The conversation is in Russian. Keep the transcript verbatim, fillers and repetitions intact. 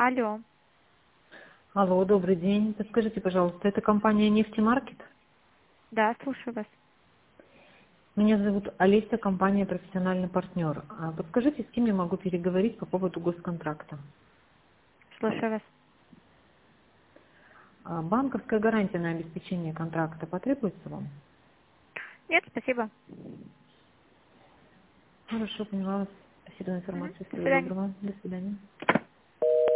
Алло. Алло, добрый день. Подскажите, пожалуйста, это компания «Нефтемаркет»? Да, слушаю вас. Меня зовут Олеся, компания «Профессиональный партнер». А подскажите, с кем я могу переговорить по поводу госконтракта? Слушаю вас. А банковская гарантия на обеспечение контракта потребуется вам? Нет, спасибо. Хорошо, поняла вас. Спасибо за Мгм. информацию. До Всего свидания. доброго. До свидания.